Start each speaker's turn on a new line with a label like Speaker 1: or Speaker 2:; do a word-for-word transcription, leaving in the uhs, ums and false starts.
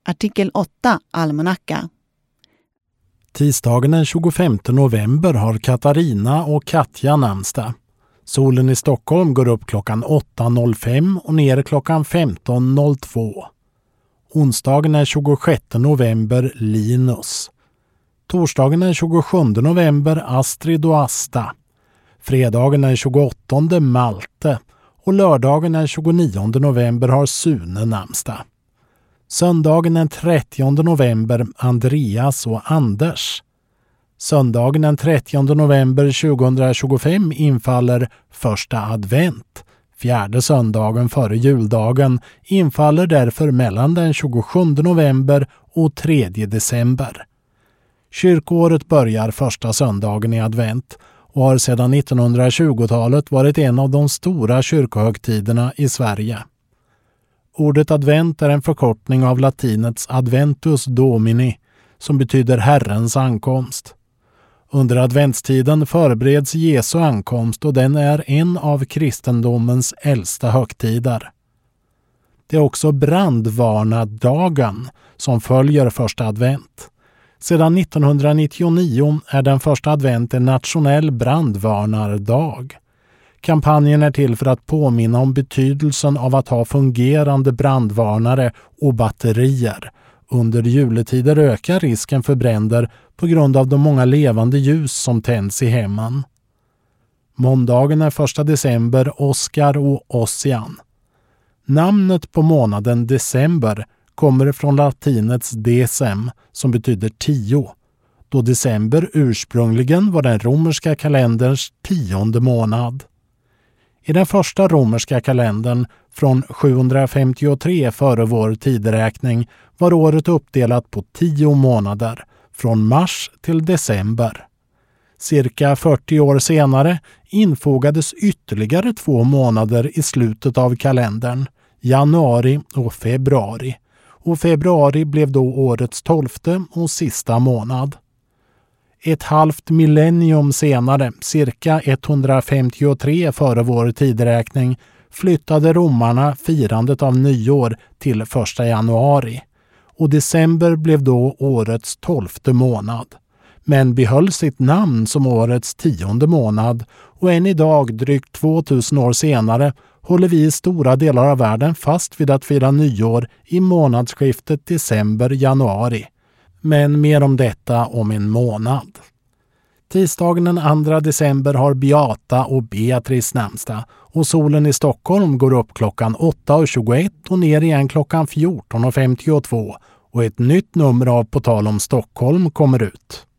Speaker 1: Artikel åtta, almanacka.
Speaker 2: Tisdagen den tjugofemte november har Katarina och Katja namnsdag. Solen i Stockholm går upp klockan åtta noll fem och ner klockan femton noll två. Onsdagen den tjugosjätte november Linus. Torsdagen den tjugosjunde november Astrid och Asta. Fredagen den tjugoåttonde Malte och lördagen den tjugonionde november har Sune namnsdag. Söndagen den trettionde november Andreas och Anders. Söndagen den trettionde november tjugohundratjugofem infaller första advent. Fjärde söndagen före juldagen infaller därför mellan den tjugosjunde november och tredje december. Kyrkoåret börjar första söndagen i advent och har sedan nittonhundratjugotalet varit en av de stora kyrkohögtiderna i Sverige. Ordet advent är en förkortning av latinets adventus domini, som betyder Herrens ankomst. Under adventstiden förbereds Jesu ankomst och den är en av kristendomens äldsta högtider. Det är också brandvarnardagen som följer första advent. Sedan nittonhundranittionio är den första advent en nationell brandvarnardag. Kampanjen är till för att påminna om betydelsen av att ha fungerande brandvarnare och batterier. Under juletider ökar risken för bränder på grund av de många levande ljus som tänds i hemmen. Måndagen är första december Oskar och Ossian. Namnet på månaden december kommer från latinets decem som betyder tio, då december ursprungligen var den romerska kalenderns tionde månad. I den första romerska kalendern från sjuhundrafemtiotre före vår tideräkning var året uppdelat på tio månader, från mars till december. Cirka fyrtio år senare infogades ytterligare två månader i slutet av kalendern, januari och februari. Och februari blev då årets tolfte och sista månad. Ett halvt millennium senare, cirka etthundrafemtiotre före vår tideräkning, flyttade romarna firandet av nyår till första januari. Och december blev då årets tolfte månad. Men behöll sitt namn som årets tionde månad och än idag, drygt tvåtusen år senare, håller vi i stora delar av världen fast vid att fira nyår i månadsskiftet december-januari. Men mer om detta om en månad. Tisdagen den andra december har Beata och Beatrice namnsdag och solen i Stockholm går upp klockan åtta tjugoett och ner igen klockan fjorton femtiotvå och ett nytt nummer av På tal om Stockholm kommer ut.